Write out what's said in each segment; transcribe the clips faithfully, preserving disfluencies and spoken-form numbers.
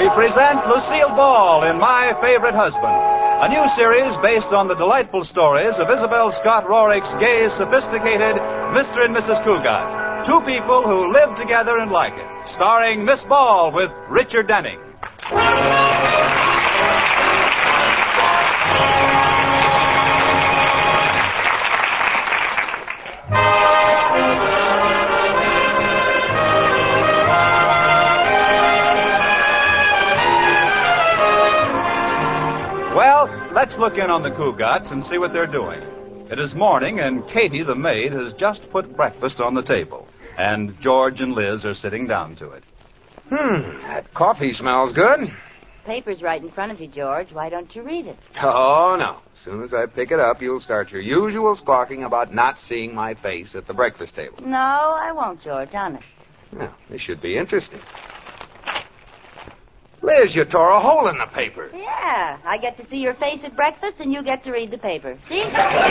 present Lucille Ball in My Favorite Husband, a new series based on the delightful stories of Isabel Scott Rorick's gay, sophisticated Mister and Missus Cougat. Two people who live together and like it. Starring Miss Ball with Richard Denning. Let's look in on the Cougats and see what they're doing. It is morning, and Katie, the maid, has just put breakfast on the table. And George and Liz are sitting down to it. Hmm, that coffee smells good. Paper's right in front of you, George. Why don't you read it? Oh, no. As soon as I pick it up, you'll start your usual squawking about not seeing my face at the breakfast table. No, I won't, George, honest. Now, this should be interesting. Liz, you tore a hole in the paper. Yeah, I get to see your face at breakfast, and you get to read the paper. See?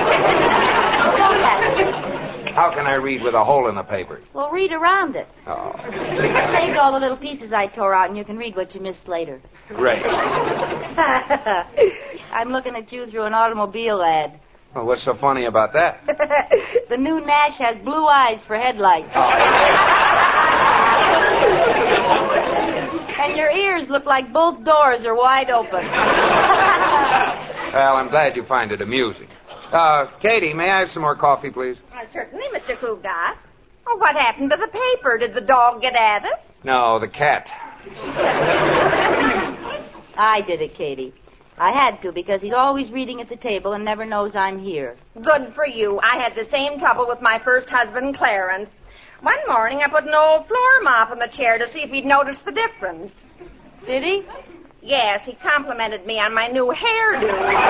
How can I read with a hole in the paper? Well, read around it. Oh. I saved all the little pieces I tore out, and you can read what you missed later. Great. I'm looking at you through an automobile ad. Well, what's so funny about that? The new Nash has blue eyes for headlights. And your ears look like both doors are wide open. Well, I'm glad you find it amusing. Uh, Katie, may I have some more coffee, please? Uh, certainly, Mister Cougat. Oh, what happened to the paper? Did the dog get at it? No, the cat. I did it, Katie. I had to, because he's always reading at the table and never knows I'm here. Good for you. I had the same trouble with my first husband, Clarence. One morning, I put an old floor mop in the chair to see if he'd notice the difference. Did he? Yes, he complimented me on my new hairdo.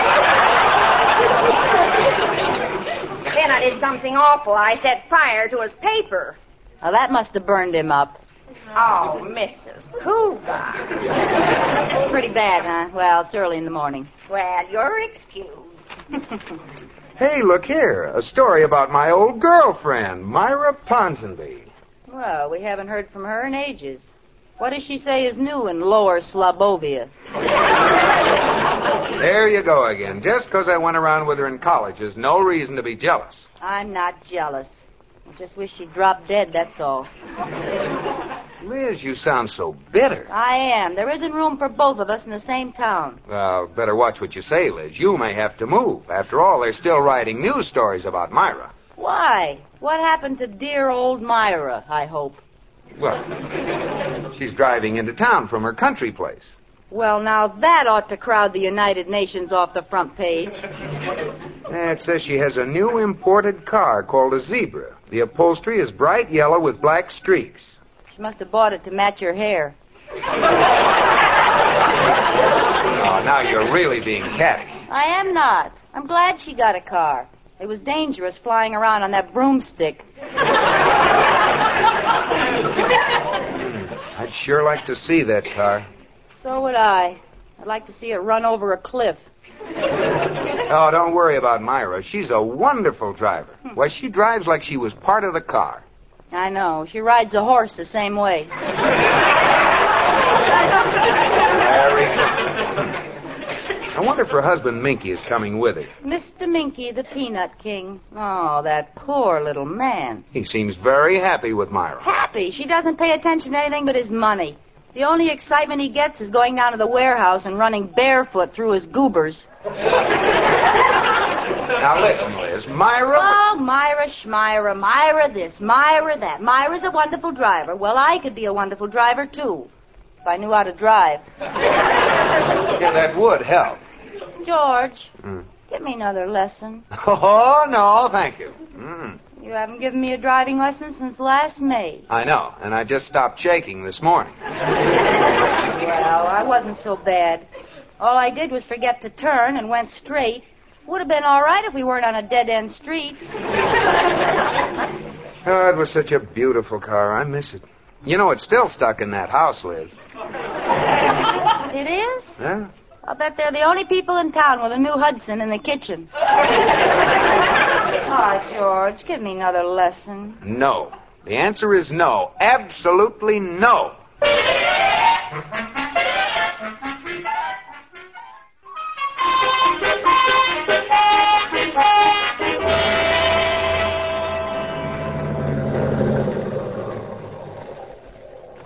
Then I did something awful. I set fire to his paper. Well, that must have burned him up. Oh, Missus Cougat. Pretty bad, huh? Well, it's early in the morning. Well, you're excused. Hey, look here. A story about my old girlfriend, Myra Ponsonby. Well, we haven't heard from her in ages. What does she say is new in Lower Slobovia? There you go again. Just because I went around with her in college is no reason to be jealous. I'm not jealous. I just wish she'd drop dead, that's all. Liz, you sound so bitter. I am. There isn't room for both of us in the same town. Well, better watch what you say, Liz. You may have to move. After all, they're still writing news stories about Myra. Why? What happened to dear old Myra, I hope? Well, she's driving into town from her country place. Well, now that ought to crowd the United Nations off the front page. It says she has a new imported car called a Zebra. The upholstery is bright yellow with black streaks. She must have bought it to match your hair. Oh, now you're really being catty. I am not. I'm glad she got a car. It was dangerous flying around on that broomstick. I'd sure like to see that car. So would I. I'd like to see it run over a cliff. Oh, don't worry about Myra. She's a wonderful driver. Why, she drives like she was part of the car. I know. She rides a horse the same way. Very good. I wonder if her husband Minky is coming with her. Mister Minky, the Peanut King. Oh, that poor little man. He seems very happy with Myra. Happy? She doesn't pay attention to anything but his money. The only excitement he gets is going down to the warehouse and running barefoot through his goobers. Now listen, Liz. Myra... Oh, Myra Schmyra, Myra this, Myra that. Myra's a wonderful driver. Well, I could be a wonderful driver, too, if I knew how to drive. Yeah, that would help. George, Mm. give me another lesson. Oh, no, thank you. Mm. You haven't given me a driving lesson since last May. I know, and I just stopped shaking this morning. Well, I wasn't so bad. All I did was forget to turn and went straight. Would have been all right if we weren't on a dead-end street. Oh, it was such a beautiful car. I miss it. You know, it's still stuck in that house, Liz. It is? Yeah. I'll bet they're the only people in town with a new Hudson in the kitchen. Oh, George, give me another lesson. No. The answer is no. Absolutely no.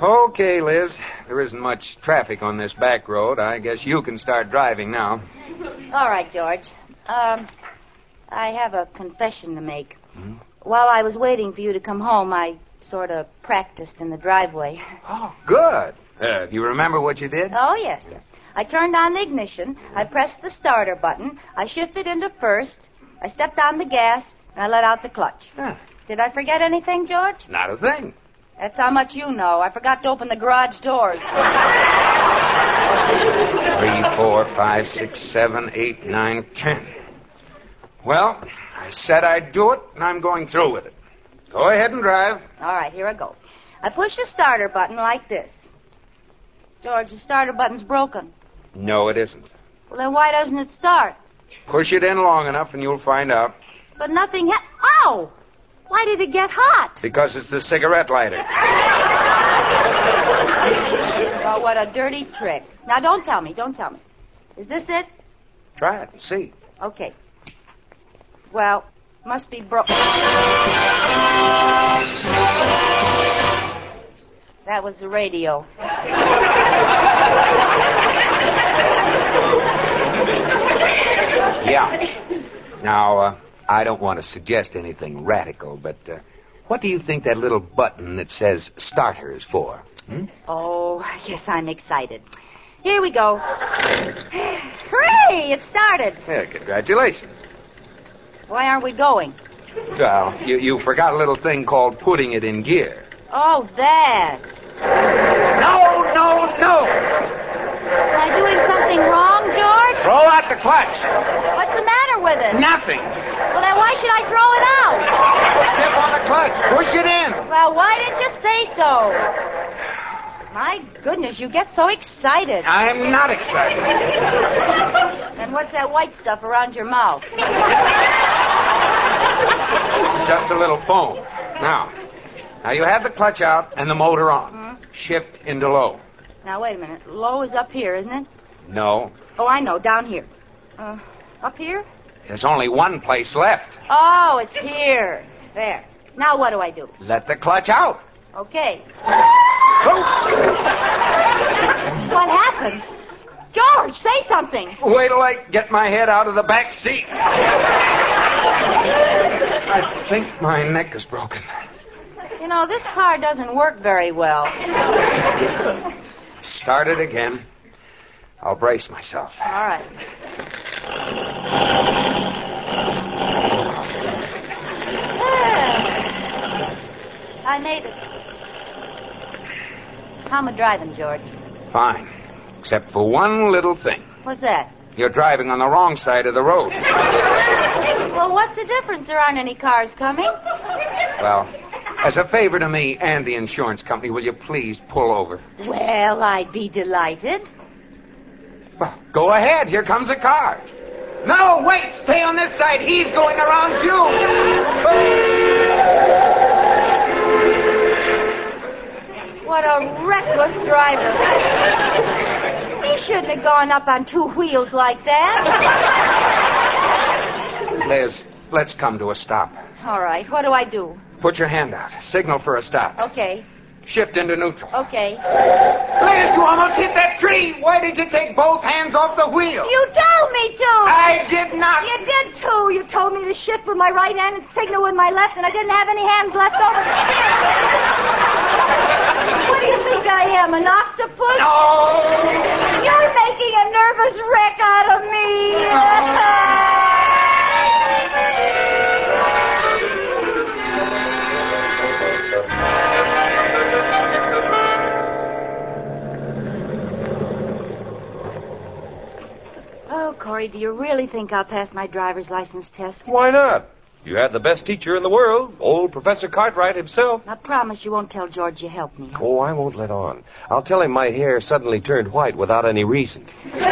Okay, Liz. There isn't much traffic on this back road. I guess you can start driving now. All right, George. Um, I have a confession to make. Hmm? While I was waiting for you to come home, I sort of practiced in the driveway. Oh, good. Uh, you remember what you did? Oh, yes, yes. I turned on the ignition. I pressed the starter button. I shifted into first. I stepped on the gas, and I let out the clutch. Huh. Did I forget anything, George? Not a thing. That's how much you know. I forgot to open the garage doors. Three, four, five, six, seven, eight, nine, ten. Well, I said I'd do it, and I'm going through with it. Go ahead and drive. All right, here I go. I push the starter button like this. George, the starter button's broken. No, it isn't. Well, then why doesn't it start? Push it in long enough, and you'll find out. But nothing ha- Ow! Why did it get hot? Because it's the cigarette lighter. Oh, what a dirty trick. Now, don't tell me. Don't tell me. Is this it? Try it and see. Okay. Well, must be broke. That was the radio. Yeah. Now, uh, I don't want to suggest anything radical, but uh, what do you think that little button that says starter is for? Hmm? Oh, yes, I'm excited. Here we go. Hooray! It started. Yeah, congratulations. Why aren't we going? Well, you, you forgot a little thing called putting it in gear. Oh, that. No, no, no! Am I doing something wrong, George? Throw out the clutch. What's the matter with it? Nothing. Well, then why should I throw it out? Step on the clutch. Push it in. Well, why didn't you say so? My goodness, you get so excited. I'm not excited. And what's that white stuff around your mouth? It's just a little foam. Now, now you have the clutch out and the motor on. Hmm? Shift into low. Now, wait a minute. Low is up here, isn't it? No, Oh, I know. Down here. Uh, up here? there's only one place left. Oh, it's here. There. Now what do I do? Let the clutch out. Okay. Oh, What happened? George, say something. wait till I get my head out of the back seat. I think my neck is broken. You know, this car doesn't work very well. Start it again. I'll brace myself. All right. I made it. How am I driving, George? Fine. Except for one little thing. What's that? You're driving on the wrong side of the road. Well, what's the difference? There aren't any cars coming. Well, as a favor to me and the insurance company, will you please pull over? Well, I'd be delighted. Well, go ahead. Here comes a car. No, wait. Stay on this side. He's going around you. What a reckless driver. He shouldn't have gone up on two wheels like that. Liz, let's come to a stop. All right, what do I do? Put your hand out. Signal for a stop. Okay, Shift into neutral. okay. Liz, you almost hit that tree. Why did you take both hands off the wheel? You told me to. I did not. You did too. You told me to shift with my right hand and signal with my left, and I didn't have any hands left over to steer. What do you think I am, an octopus? No. You're making a nervous wreck out of me. Oh, Corey, do you really think I'll pass my driver's license test? Why not? You had the best teacher in the world, old Professor Cartwright himself. Now, promise you won't tell George you helped me. Oh, I won't let on. I'll tell him my hair suddenly turned white without any reason.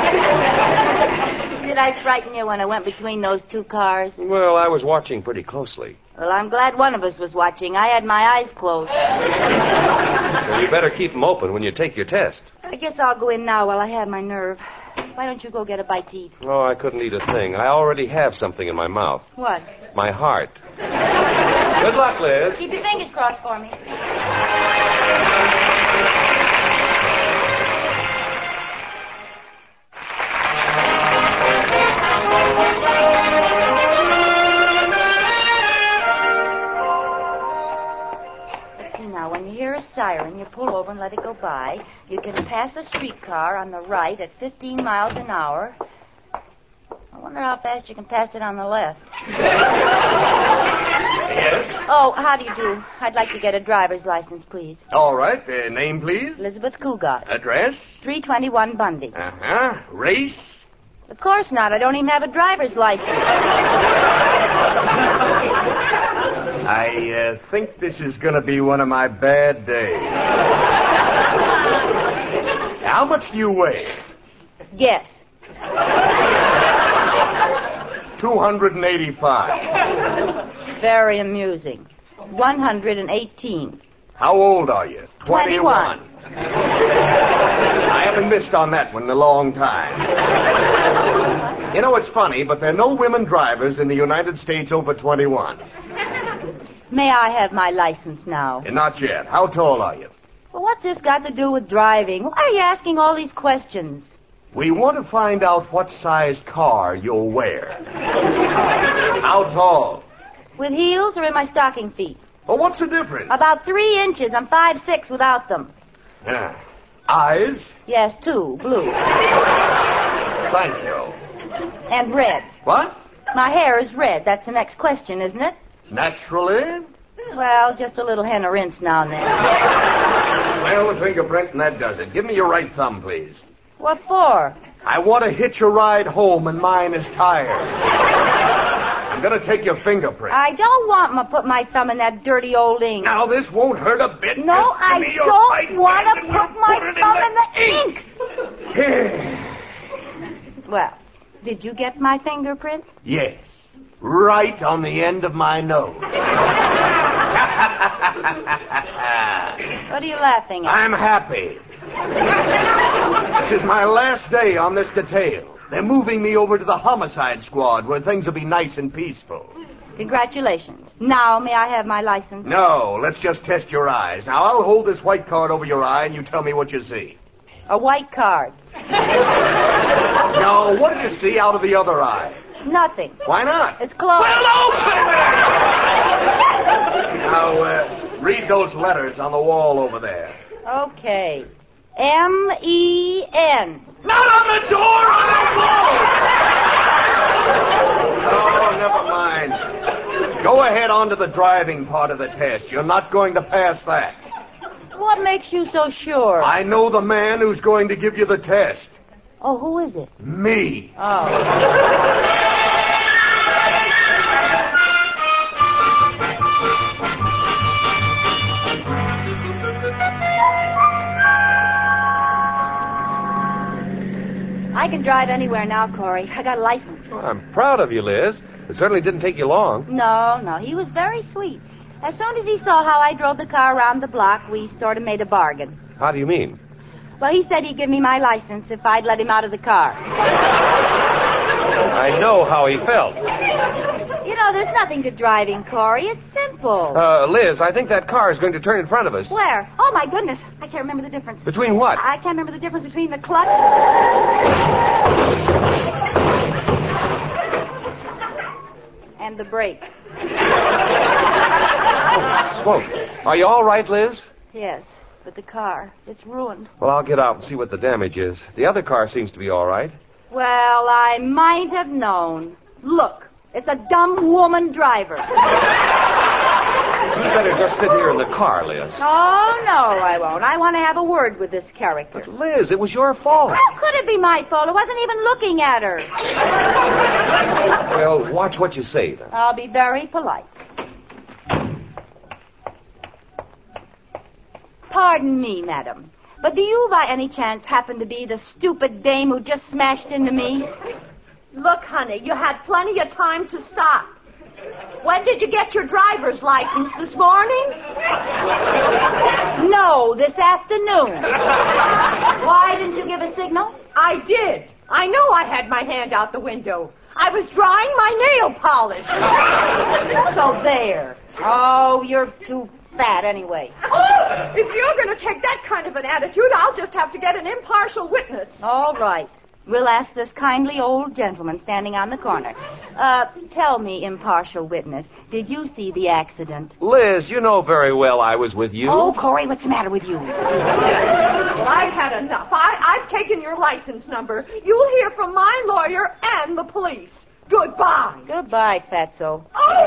Did I frighten you when I went between those two cars? Well, I was watching pretty closely. Well, I'm glad one of us was watching. I had my eyes closed. Well, you better keep them open when you take your test. I guess I'll go in now while I have my nerve. Why don't you go get a bite to eat? Oh, I couldn't eat a thing. I already have something in my mouth. What? My heart. Good luck, Liz. Keep your fingers crossed for me. you pull over and let it go by. You can pass a streetcar on the right at fifteen miles an hour. I wonder how fast you can pass it on the left. Yes? Oh, how do you do? I'd like to get a driver's license, please. All right. Uh, name, please? Elizabeth Cougat. Address? three twenty-one Bundy. Uh-huh. Race? Of course not. I don't even have a driver's license. I uh, think this is going to be one of my bad days. How much do you weigh? Guess. two hundred eighty-five. Very amusing. one hundred eighteen. How old are you? twenty-one. I haven't missed on that one in a long time. You know, it's funny, but there are no women drivers in the United States over twenty-one. May I have my license now? And not yet. How tall are you? Well, what's this got to do with driving? Why are you asking all these questions? We want to find out what size car you'll wear. How tall? With heels or in my stocking feet? Well, what's the difference? About three inches. I'm five six without them. Uh, eyes? Yes, two. Blue. Thank you. And red. What? My hair is red. That's the next question, isn't it? Naturally? Well, just a little hen of rinse now and then. Well, the fingerprint, and that does it. Give me your right thumb, please. What for? I want to hitch a ride home, and mine is tired. I'm going to take your fingerprint. I don't want to put my thumb in that dirty old ink. Now, this won't hurt a bit. No, Just give I me your don't right want hand to and put we'll my put it thumb in in the ink. Well, did you get my fingerprint? Yes. Right on the end of my nose. What are you laughing at? I'm happy. This is my last day on this detail. They're moving me over to the homicide squad where things will be nice and peaceful. Congratulations. Now, may I have my license? No, let's just test your eyes. Now, I'll hold this white card over your eye and you tell me what you see. A white card. No, what do you see out of the other eye? Nothing. Why not? It's closed. Well, open it! Now, uh, read those letters on the wall over there. Okay. M E N. Not on the door, on the wall! Oh, never mind. Go ahead on to the driving part of the test. You're not going to pass that. What makes you so sure? I know the man who's going to give you the test. Oh, who is it? Me. Oh. I can drive anywhere now, Corey. I got a license. Well, I'm proud of you, Liz. It certainly didn't take you long. No, no. He was very sweet. As soon as he saw how I drove the car around the block, we sort of made a bargain. How do you mean? Well, he said he'd give me my license if I'd let him out of the car. I know how he felt. You know, there's nothing to driving, Corey. It's simple. Uh, Liz, I think that car is going to turn in front of us. Where? Oh, my goodness. I can't remember the difference. Between what? I can't remember the difference between the clutch and the brake. Smoke. Are you all right, Liz? Yes, but the car, it's ruined. Well, I'll get out and see what the damage is. The other car seems to be all right. Well, I might have known. Look, it's a dumb woman driver. You better just sit here in the car, Liz. Oh, no, I won't. I want to have a word with this character. But, Liz, it was your fault. How could it be my fault? I wasn't even looking at her. Well, watch what you say, then. I'll be very polite. Pardon me, madam, but do you by any chance happen to be the stupid dame who just smashed into me? Look, honey, you had plenty of time to stop. When did you get your driver's license? This morning? No, this afternoon. Why didn't you give a signal? I did. I know I had my hand out the window. I was drying my nail polish. So there. Oh, you're too fat anyway. Oh, if you're going to take that kind of an attitude, I'll just have to get an impartial witness. All right. We'll ask this kindly old gentleman standing on the corner. Uh, tell me, impartial witness, did you see the accident? Liz, you know very well I was with you. Oh, Corey, what's the matter with you? Well, I've had enough. I, I've taken your license number. You'll hear from my lawyer and the police. Goodbye. Goodbye, Fatso. Oh!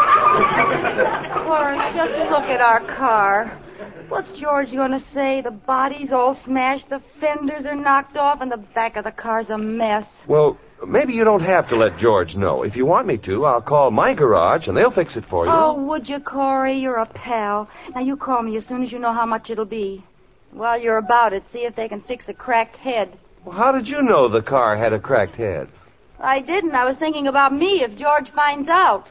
Corey, just look at our car. What's George going to say? The body's all smashed, the fenders are knocked off, and the back of the car's a mess. Well, maybe you don't have to let George know. If you want me to, I'll call my garage, and they'll fix it for you. Oh, would you, Corey? You're a pal. Now, you call me as soon as you know how much it'll be. While you're about it, see if they can fix a cracked head. Well, how did you know the car had a cracked head? I didn't. I was thinking about me if George finds out.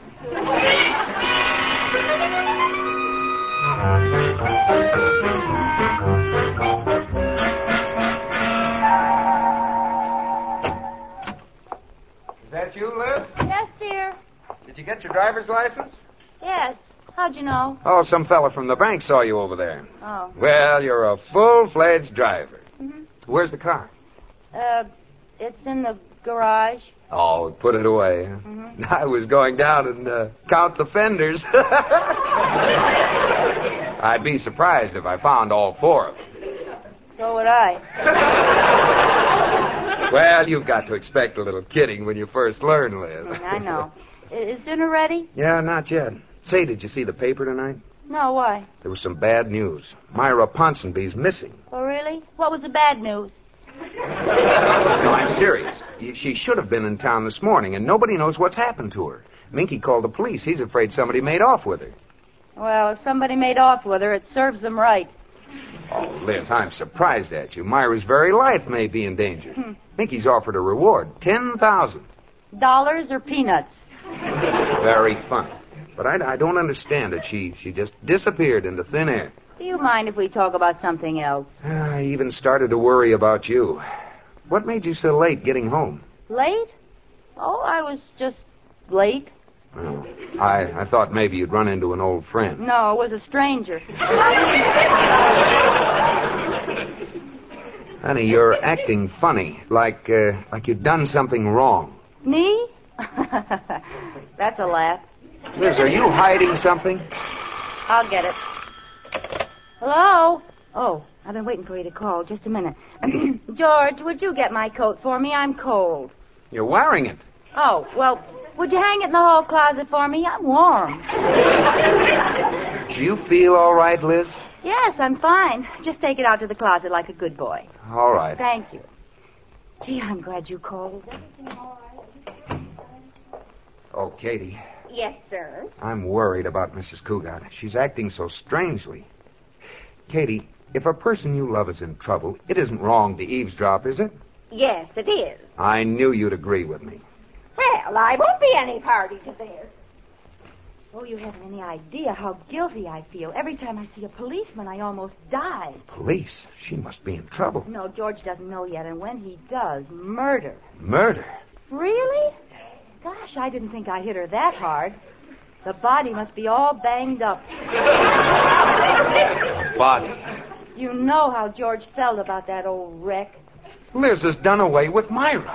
Is that you, Liz? Yes, dear. Did you get your driver's license? Yes. How'd you know? Oh, some fella from the bank saw you over there. Oh. Well, you're a full-fledged driver. Mm-hmm. Where's the car? Uh, it's in the garage. Oh, put it away. Huh? Mm-hmm. I was going down and uh, count the fenders. I'd be surprised if I found all four of them. So would I. Well, you've got to expect a little kidding when you first learn, Liz. I know. Is dinner ready? Yeah, not yet. Say, did you see the paper tonight? No, why? There was some bad news. Myra Ponsonby's missing. Oh, really? What was the bad news? No, I'm serious. She should have been in town this morning, and nobody knows what's happened to her. Minky called the police. He's afraid somebody made off with her. Well, if somebody made off with her, it serves them right. Oh, Liz, I'm surprised at you. Myra's very life may be in danger. Hmm. Minky's offered a reward, ten thousand Dollars or peanuts? Very funny. But I, I don't understand it. She she just disappeared into thin air. Do you mind if we talk about something else? I even started to worry about you. What made you so late getting home? Late? Oh, I was just late. Oh, I, I thought maybe you'd run into an old friend. No, it was a stranger. Honey, you're acting funny, like uh, like you've done something wrong. Me? That's a laugh. Liz, are you hiding something? I'll get it. Hello? Oh, I've been waiting for you to call. Just a minute. George, would you get my coat for me? I'm cold. You're wearing it. Oh, well, would you hang it in the hall closet for me? I'm warm. Do you feel all right, Liz? Yes, I'm fine. Just take it out to the closet like a good boy. All right. Thank you. Gee, I'm glad you called. Oh, Katie, Yes, sir. I'm worried about Missus Cougat. She's acting so strangely. Katie, if a person you love is in trouble, it isn't wrong to eavesdrop, is it? Yes, it is. I knew you'd agree with me. Well, I won't be any party to this. Oh, you haven't any idea how guilty I feel. Every time I see a policeman, I almost die. Police? She must be in trouble. No, George doesn't know yet, and when he does, murder. Murder? Really? Gosh, I didn't think I hit her that hard. The body must be all banged up. Body. You know how George felt about that old wreck. Liz has done away with Myra.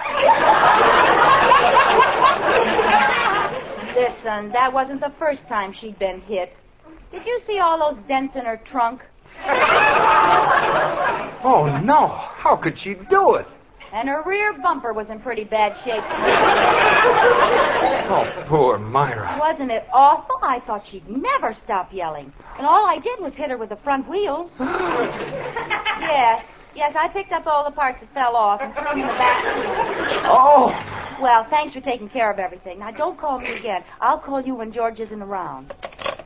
Listen, that wasn't the first time she'd been hit. Did you see all those dents in her trunk? Oh, no. How could she do it? And her rear bumper was in pretty bad shape, too. Oh, poor Myra. Wasn't it awful? I thought she'd never stop yelling. And all I did was hit her with the front wheels. Yes. Yes, I picked up all the parts that fell off and put them in the back seat. Oh. Well, thanks for taking care of everything. Now, don't call me again. I'll call you when George isn't around.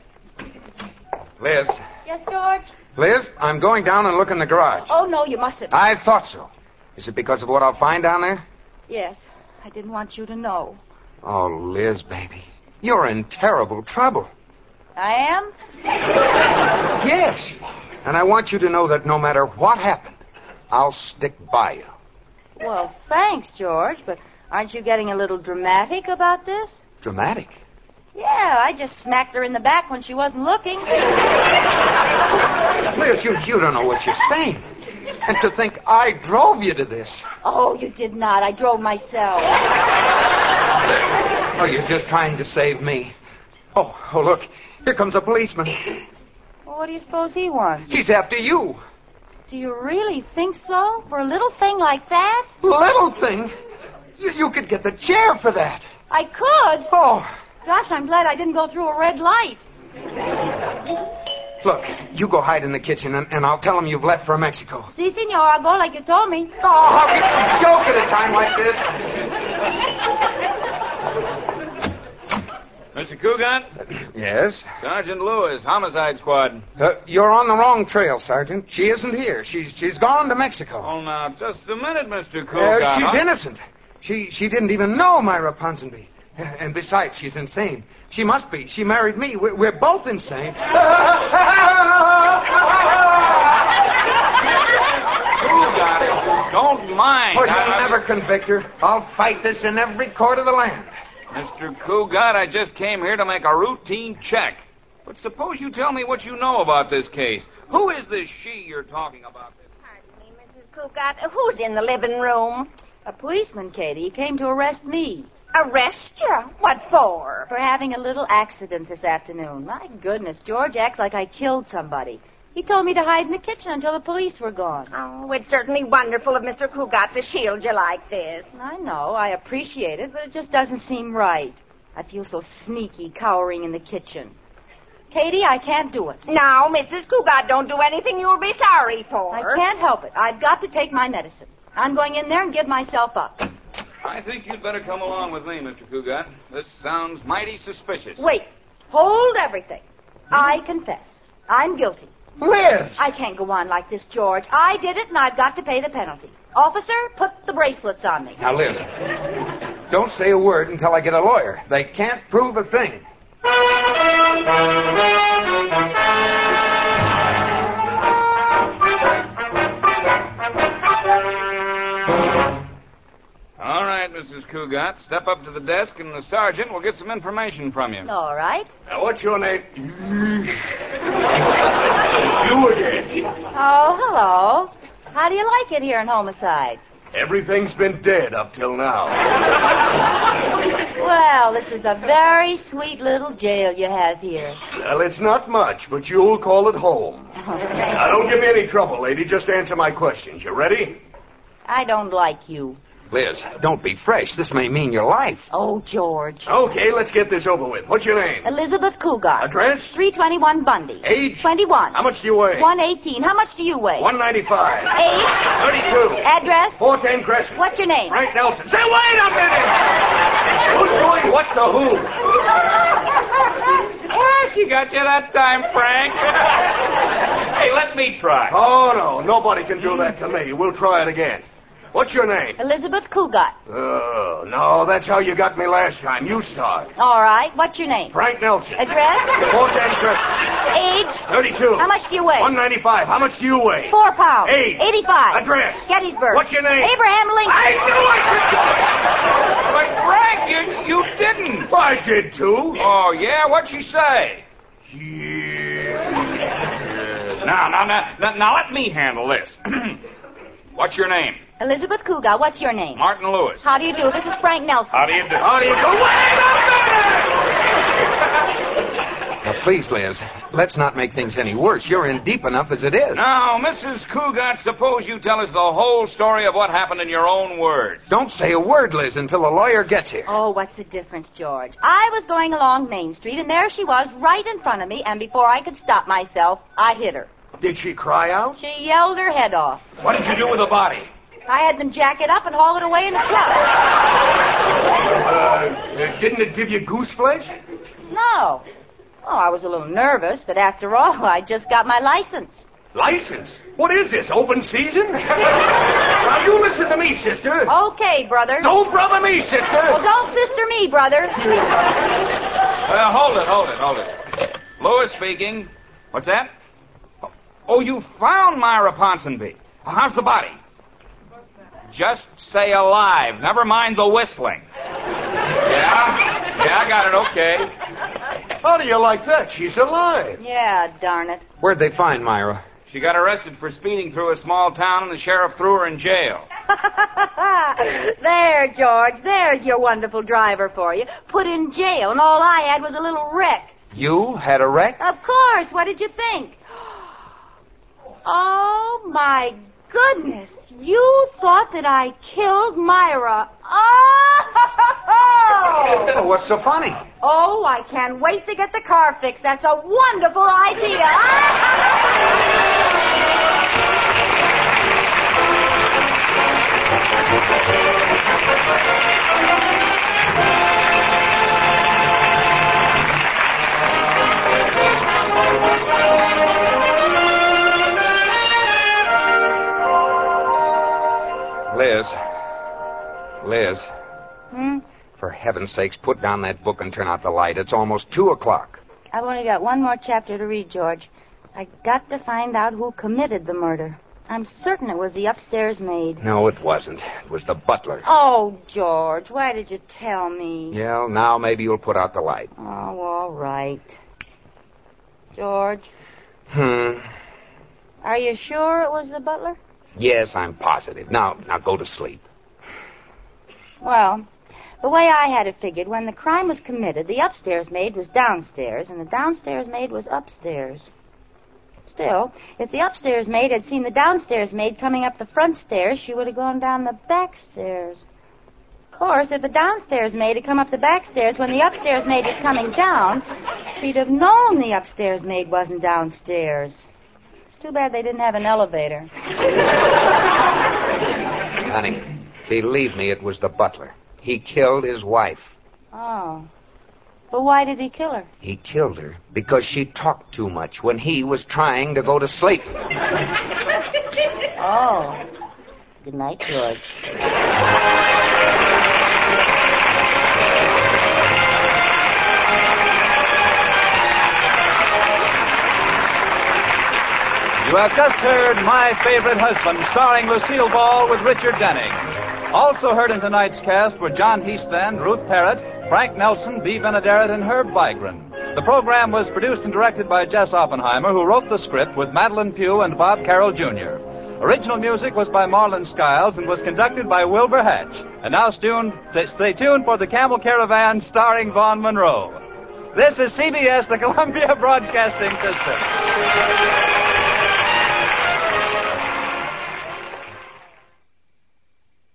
Liz. Yes, George? Liz, I'm going down and look in the garage. Oh, no, you mustn't. I thought so. Is it because of what I'll find down there? Yes. I didn't want you to know. Oh, Liz, baby. You're in terrible trouble. I am? Yes. And I want you to know that no matter what happened, I'll stick by you. Well, thanks, George, but aren't you getting a little dramatic about this? Dramatic? Yeah, I just smacked her in the back when she wasn't looking. Liz, you, you don't know what you're saying. And to think I drove you to this. Oh, you did not. I drove myself. Oh, you're just trying to save me. Oh, oh, look. Here comes a policeman. Well, what do you suppose he wants? He's after you. Do you really think so? For a little thing like that? Little thing? You, you could get the chair for that. I could? Oh. Gosh, I'm glad I didn't go through a red light. Look, you go hide in the kitchen, and, and I'll tell him you've left for Mexico. Si, senor. I'll go like you told me. Oh, how can you joke at a time like this? Mister Cougat? Yes? Sergeant Lewis, Homicide Squad. Uh, you're on the wrong trail, Sergeant. She isn't here. She's she's gone to Mexico. Oh, now, just a minute, Mister Cougat. Uh, she's huh? innocent. She she didn't even know Myra Ponsonby. And besides, she's insane. She must be. She married me. We're, we're both insane. Cougat, don't mind. Oh, you'll I- never convict her. I'll fight this in every court of the land. Mister Cougat, I just came here to make a routine check. But suppose you tell me what you know about this case. Who is this she you're talking about? Pardon me, Missus Cougat. Who's in the living room? A policeman, Katie. He came to arrest me. Arrest you? What for? For having a little accident this afternoon. My goodness, George acts like I killed somebody. He told me to hide in the kitchen until the police were gone. Oh, it's certainly wonderful of Mister Cougat to shield you like this. I know, I appreciate it, but it just doesn't seem right. I feel so sneaky cowering in the kitchen. Katie, I can't do it. Now, Missus Cougat, don't do anything you'll be sorry for. I can't help it. I've got to take my medicine. I'm going in there and give myself up. I think you'd better come along with me, Mister Cougat. This sounds mighty suspicious. Wait. Hold everything. I confess. I'm guilty. Liz! I can't go on like this, George. I did it, and I've got to pay the penalty. Officer, put the bracelets on me. Now, Liz, don't say a word until I get a lawyer. They can't prove a thing. All right, Missus Cougat, step up to the desk, and the sergeant will get some information from you. All right. Now, what's your name? It's you again. Oh, hello. How do you like it here in Homicide? Everything's been dead up till now. Well, this is a very sweet little jail you have here. Well, it's not much, but you'll call it home. Now, don't give me any trouble, lady. Just answer my questions. You ready? I don't like you. Liz, don't be fresh. This may mean your life. Oh, George. Okay, let's get this over with. What's your name? Elizabeth Cougat. Address? three twenty-one Bundy. Age? twenty-one. How much do you weigh? one eighteen. How much do you weigh? one ninety-five. Age? thirty-two. Address? four ten Crescent. What's your name? Frank Nelson. Say, wait a minute! Who's doing what to who? Well, she got you that time, Frank. Hey, let me try. Oh, no. Nobody can do that to me. We'll try it again. What's your name? Elizabeth Cougat. Oh, no, that's how you got me last time. You start. All right. What's your name? Frank Nelson. Address? four ten Crescent. Age? thirty-two. How much do you weigh? one ninety-five. How much do you weigh? Four pounds. Age? eighty-five. Address? Gettysburg. What's your name? Abraham Lincoln. I knew I But, Frank, you, you didn't. could do it! I did, too. Oh, yeah? What'd she say? Yeah. Now, now, now, now, now let me handle this. What's your name? Elizabeth Cougat. What's your name? Martin Lewis. How do you do? This is Frank Nelson. How do you do? How do you go? Wait a Now, please, Liz, let's not make things any worse. You're in deep enough as it is. Now, Missus Cougat, suppose you tell us the whole story of what happened in your own words. Don't say a word, Liz, until the lawyer gets here. Oh, what's the difference, George? I was going along Main Street, and there she was right in front of me, and before I could stop myself, I hit her. Did she cry out? She yelled her head off. What did you do with the body? I had them jack it up and haul it away in a truck. Uh, didn't it give you goose flesh? No. Oh, I was a little nervous, but after all, I just got my license. License? What is this, open season? Now, you listen to me, sister. Okay, brother. Don't brother me, sister. Well, don't sister me, brother. Well, hold it, hold it, hold it. Lewis speaking. What's that? Oh, you found Myra Ponsonby. How's the body? Just say alive. Never mind the whistling. Yeah? Yeah, I got it. Okay. How do you like that? She's alive. Yeah, darn it. Where'd they find Myra? She got arrested for speeding through a small town, and the sheriff threw her in jail. There, George. There's your wonderful driver for you. Put in jail, and all I had was a little wreck. You had a wreck? Of course. What did you think? Oh, my goodness. You thought that I killed Myra. Oh! Oh, what's so funny? Oh, I can't wait to get the car fixed. That's a wonderful idea. Liz. Liz. Hmm? For heaven's sakes, put down that book and turn out the light. It's almost two o'clock. I've only got one more chapter to read, George. I got to find out who committed the murder. I'm certain it was the upstairs maid. No, it wasn't. It was the butler. Oh, George, why did you tell me? Yeah, well, now maybe you'll put out the light. Oh, all right. George? Hmm. Are you sure it was the butler? Yes, I'm positive. Now, now go to sleep. Well, the way I had it figured, when the crime was committed, the upstairs maid was downstairs, and the downstairs maid was upstairs. Still, if the upstairs maid had seen the downstairs maid coming up the front stairs, she would have gone down the back stairs. Of course, if the downstairs maid had come up the back stairs when the upstairs maid was coming down, she'd have known the upstairs maid wasn't downstairs. It's too bad they didn't have an elevator. Honey, believe me, it was the butler. He killed his wife. Oh. But why did he kill her? He killed her because she talked too much when he was trying to go to sleep. Oh. Good night, George. You have just heard My Favorite Husband, starring Lucille Ball with Richard Denning. Also heard in tonight's cast were John Heastand, Ruth Parrott, Frank Nelson, Bea Benaderet, and Herb Vigran. The program was produced and directed by Jess Oppenheimer, who wrote the script with Madeline Pugh and Bob Carroll Junior Original music was by Marlon Skiles and was conducted by Wilbur Hatch. And now stay, stay tuned for the Camel Caravan starring Vaughn Monroe. This is C B S, the Columbia Broadcasting System.